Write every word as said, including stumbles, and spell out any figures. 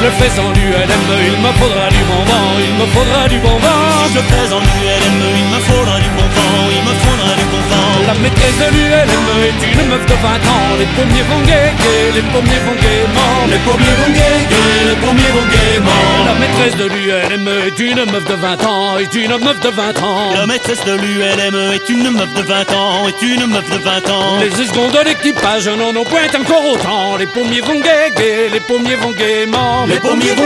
je fais en U L M, il me faudra du bon vent, il me faudra du bon vent. Si je fais en U L M, il me faudra du bon vent, il me faudra du bon vent. La maîtresse de l'U L M est une meuf de vingt ans. Les pommiers vont guéguer, les pommiers vont gaiement. Les pommiers vont guéguer, les pommiers vont gaiement. La maîtresse de l'U L M est une meuf de vingt ans, est une meuf de vingt ans. La maîtresse de l'U L M est une meuf de vingt ans, est une meuf de vingt ans. Les escons de l'équipage n'en ont point encore autant. Les pommiers vont guéguer, les pommiers vont gaiement. Les pommiers vont